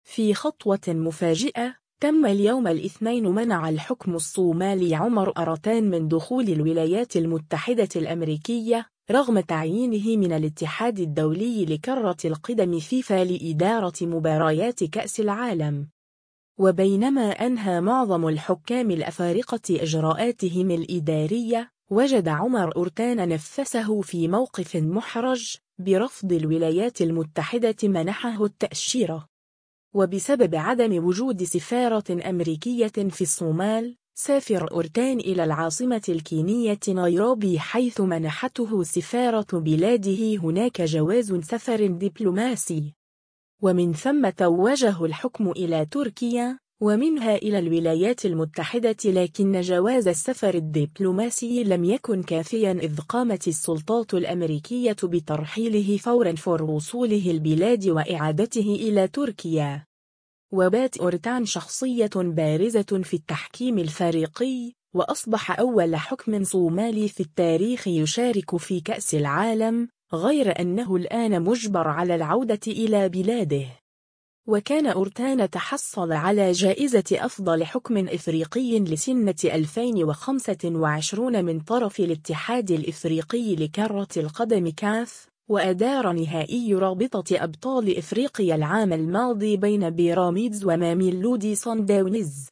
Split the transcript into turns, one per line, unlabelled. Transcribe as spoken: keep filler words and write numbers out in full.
في خطوة مفاجئة، تم اليوم الاثنين منع الحكم الصومالي عمر أرتان من دخول الولايات المتحدة الأمريكية رغم تعيينه من الاتحاد الدولي لكرة القدم فيفا لإدارة مباريات كأس العالم. وبينما أنهى معظم الحكام الأفارقة إجراءاتهم الإدارية، وجد عمر أرتان نفسه في موقف محرج برفض الولايات المتحدة منحه التأشيرة. وبسبب عدم وجود سفارة أمريكية في الصومال، سافر أرتان إلى العاصمة الكينية نيروبي، حيث منحته سفارة بلاده هناك جواز سفر دبلوماسي. ومن ثم توجه الحكم إلى تركيا، ومنها إلى الولايات المتحدة، لكن جواز السفر الدبلوماسي لم يكن كافيا، إذ قامت السلطات الأمريكية بترحيله فورا فور وصوله البلاد وإعادته إلى تركيا. وبات أرتان شخصية بارزة في التحكيم الفريقي، وأصبح أول حكم صومالي في التاريخ يشارك في كأس العالم، غير أنه الآن مجبر على العودة إلى بلاده. وكان أرتان تحصل على جائزة أفضل حكم إفريقي لسنة ألفين وخمسة وعشرين من طرف الاتحاد الإفريقي لكرة القدم كاف، وأدار نهائي رابطة أبطال إفريقيا العام الماضي بين بيراميدز وماميلودي صن داونز.